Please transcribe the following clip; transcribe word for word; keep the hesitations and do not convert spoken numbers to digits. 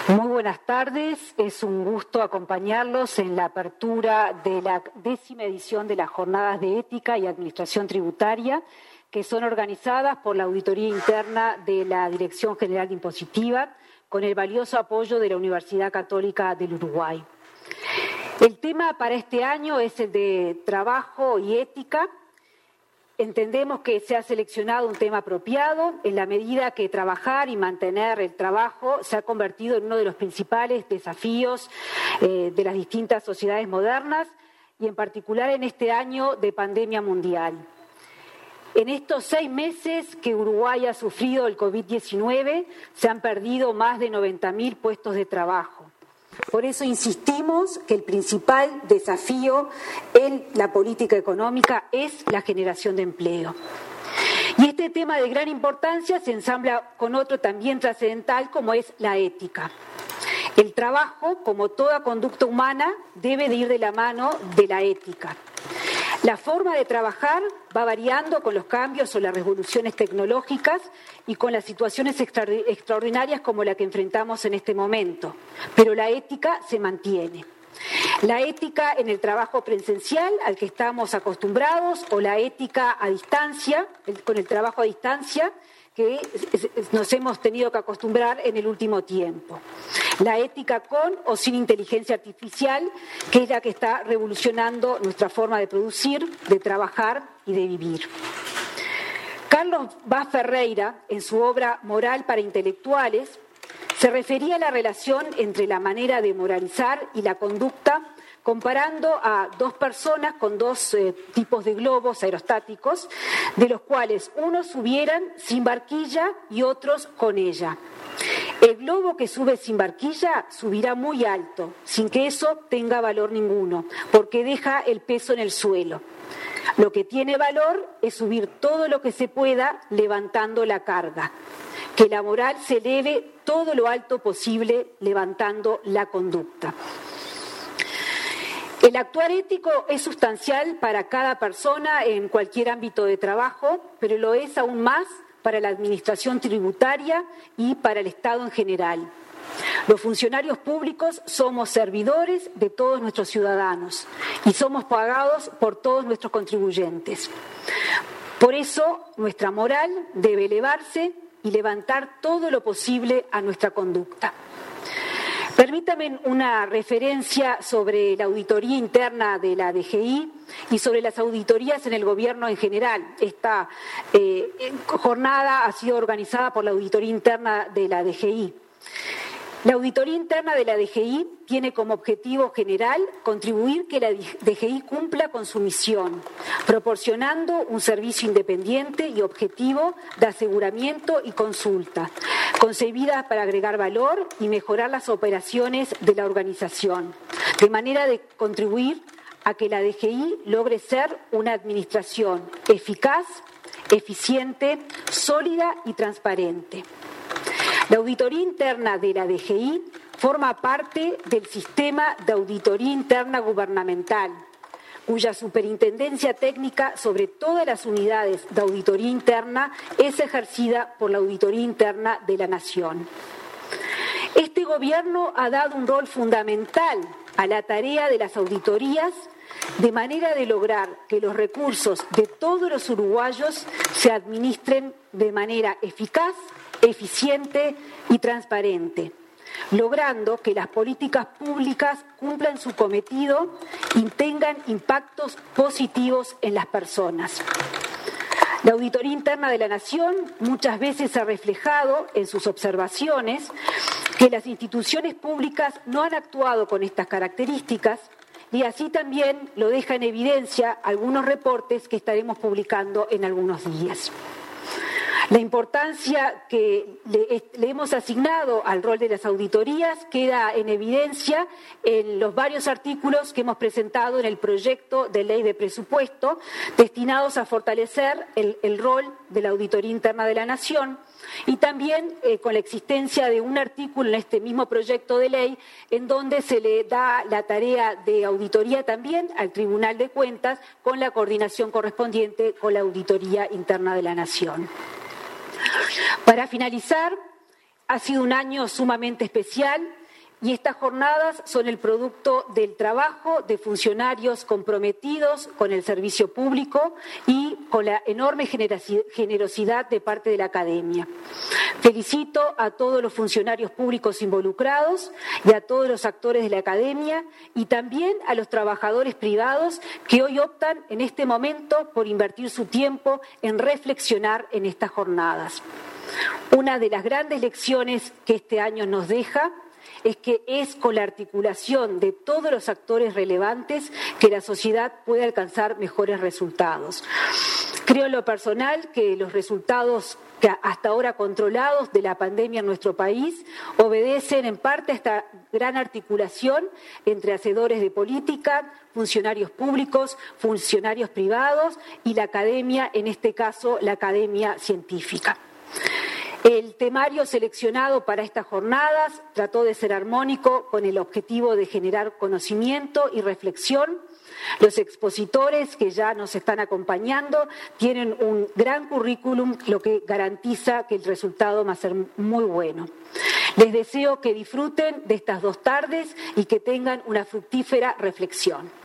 Muy buenas tardes, es un gusto acompañarlos en la apertura de la décima edición de las Jornadas de Ética y Administración Tributaria, que son organizadas por la Auditoría Interna de la Dirección General de Impositiva, con el valioso apoyo de la Universidad Católica del Uruguay. El tema para este año es el de trabajo y ética. Entendemos que se ha seleccionado un tema apropiado en la medida que trabajar y mantener el trabajo se ha convertido en uno de los principales desafíos eh, de las distintas sociedades modernas y en particular en este año de pandemia mundial. En estos seis meses que Uruguay ha sufrido el COVID diecinueve se han perdido más de noventa mil puestos de trabajo. Por eso insistimos que el principal desafío en la política económica es la generación de empleo. Y este tema de gran importancia se ensambla con otro también trascendental como es la ética. El trabajo, como toda conducta humana, debe de ir de la mano de la ética. La forma de trabajar va variando con los cambios o las revoluciones tecnológicas y con las situaciones extraordinarias como la que enfrentamos en este momento, pero la ética se mantiene. La ética en el trabajo presencial al que estamos acostumbrados o la ética a distancia, con el trabajo a distancia, que nos hemos tenido que acostumbrar en el último tiempo. La ética con o sin inteligencia artificial, que es la que está revolucionando nuestra forma de producir, de trabajar y de vivir. Carlos Vaz Ferreira, en su obra Moral para Intelectuales, se refería a la relación entre la manera de moralizar y la conducta, comparando a dos personas con dos eh, tipos de globos aerostáticos, de los cuales unos subieran sin barquilla y otros con ella. El globo que sube sin barquilla subirá muy alto, sin que eso tenga valor ninguno, porque deja el peso en el suelo. Lo que tiene valor es subir todo lo que se pueda levantando la carga. Que la moral se eleve todo lo alto posible levantando la conducta. El actuar ético es sustancial para cada persona en cualquier ámbito de trabajo, pero lo es aún más para la administración tributaria y para el Estado en general. Los funcionarios públicos somos servidores de todos nuestros ciudadanos y somos pagados por todos nuestros contribuyentes. Por eso, nuestra moral debe elevarse y levantar todo lo posible a nuestra conducta. Permítame una referencia sobre la auditoría interna de la D G I y sobre las auditorías en el gobierno en general. Esta eh, jornada ha sido organizada por la auditoría interna de la D G I. La auditoría interna de la D G I tiene como objetivo general contribuir que la D G I cumpla con su misión, proporcionando un servicio independiente y objetivo de aseguramiento y consulta, concebida para agregar valor y mejorar las operaciones de la organización, de manera de contribuir a que la D G I logre ser una administración eficaz, eficiente, sólida y transparente. La auditoría interna de la D G I forma parte del sistema de auditoría interna gubernamental, cuya superintendencia técnica sobre todas las unidades de auditoría interna es ejercida por la Auditoría Interna de la Nación. Este gobierno ha dado un rol fundamental a la tarea de las auditorías de manera de lograr que los recursos de todos los uruguayos se administren de manera eficaz, eficiente y transparente, logrando que las políticas públicas cumplan su cometido y tengan impactos positivos en las personas. La Auditoría Interna de la Nación muchas veces ha reflejado en sus observaciones que las instituciones públicas no han actuado con estas características y así también lo deja en evidencia algunos reportes que estaremos publicando en algunos días. La importancia que le, le hemos asignado al rol de las auditorías queda en evidencia en los varios artículos que hemos presentado en el proyecto de ley de presupuesto destinados a fortalecer el, el rol de la Auditoría Interna de la Nación y también eh, con la existencia de un artículo en este mismo proyecto de ley en donde se le da la tarea de auditoría también al Tribunal de Cuentas con la coordinación correspondiente con la Auditoría Interna de la Nación. Para finalizar, Ha sido un año sumamente especial y estas jornadas son el producto del trabajo de funcionarios comprometidos con el servicio público y con la enorme generosidad de parte de la academia. Felicito a todos los funcionarios públicos involucrados y a todos los actores de la academia y también a los trabajadores privados que hoy optan en este momento por invertir su tiempo en reflexionar en estas jornadas. Una de las grandes lecciones que este año nos deja es que es con la articulación de todos los actores relevantes que la sociedad puede alcanzar mejores resultados. Creo en lo personal que los resultados que hasta ahora controlados de la pandemia en nuestro país obedecen en parte a esta gran articulación entre hacedores de política, funcionarios públicos, funcionarios privados y la academia, en este caso la academia científica. El temario seleccionado para estas jornadas trató de ser armónico con el objetivo de generar conocimiento y reflexión. Los expositores que ya nos están acompañando tienen un gran currículum, lo que garantiza que el resultado va a ser muy bueno. Les deseo que disfruten de estas dos tardes y que tengan una fructífera reflexión.